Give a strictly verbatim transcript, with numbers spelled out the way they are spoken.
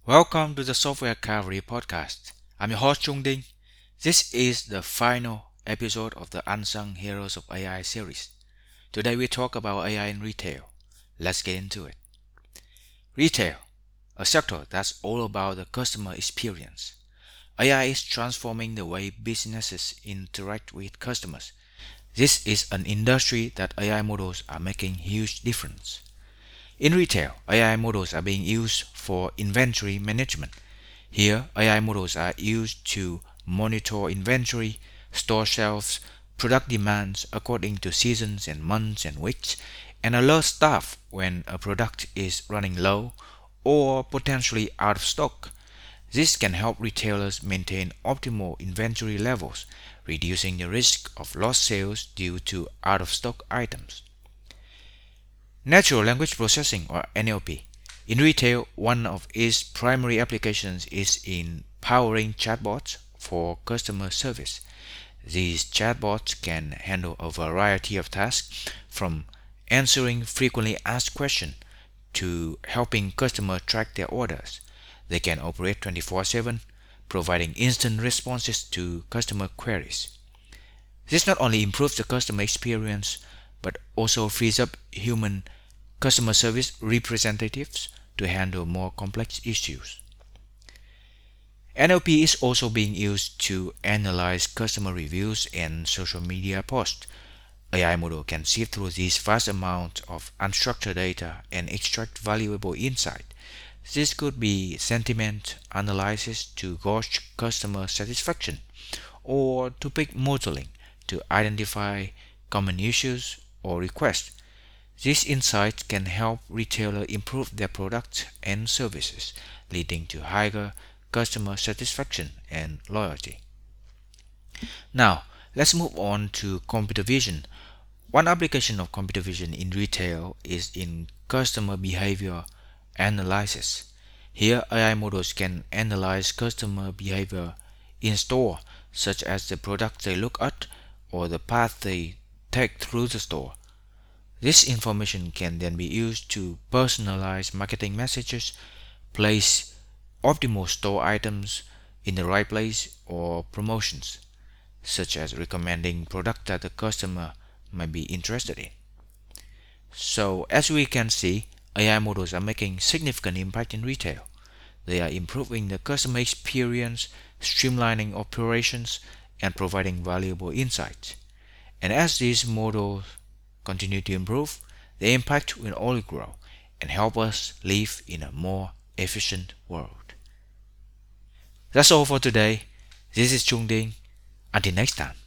Welcome to the Software Cavalry Podcast. I'm your host Chung Ding. This is the final episode of the Unsung Heroes of A I series. Today we talk about A I in retail. Let's get into it. Retail, a sector that's all about the customer experience. A I is transforming the way businesses interact with customers. This is an industry that A I models are making huge difference. In retail, A I models are being used for inventory management. Here, A I models are used to monitor inventory, store shelves, product demands according to seasons and months and weeks, and alert staff when a product is running low or potentially out of stock. This can help retailers maintain optimal inventory levels, reducing the risk of lost sales due to out of stock items. Natural language processing, or N L P. In retail, one of its primary applications is in powering chatbots for customer service. These chatbots can handle a variety of tasks, from answering frequently asked questions to helping customers track their orders. They can operate twenty-four seven, providing instant responses to customer queries. This not only improves the customer experience, but also frees up human customer service representatives to handle more complex issues. N L P is also being used to analyze customer reviews and social media posts. A I model can sift through these vast amounts of unstructured data and extract valuable insight. This could be sentiment analysis to gauge customer satisfaction, or to pick modeling to identify common issues or requests. These insights can help retailers improve their products and services, leading to higher customer satisfaction and loyalty. Now, let's move on to computer vision. One application of computer vision in retail is in customer behavior analysis. Here, A I models can analyze customer behavior in store, such as the products they look at or the path they take through the store. This information can then be used to personalize marketing messages, place optimal store items in the right place, or promotions, such as recommending products that the customer might be interested in. So, as we can see, A I models are making significant impact in retail. They are improving the customer experience, streamlining operations, and providing valuable insights. And as these models continue to improve, the impact will only grow and help us live in a more efficient world. That's all for today. This is Chung Ding. Until next time.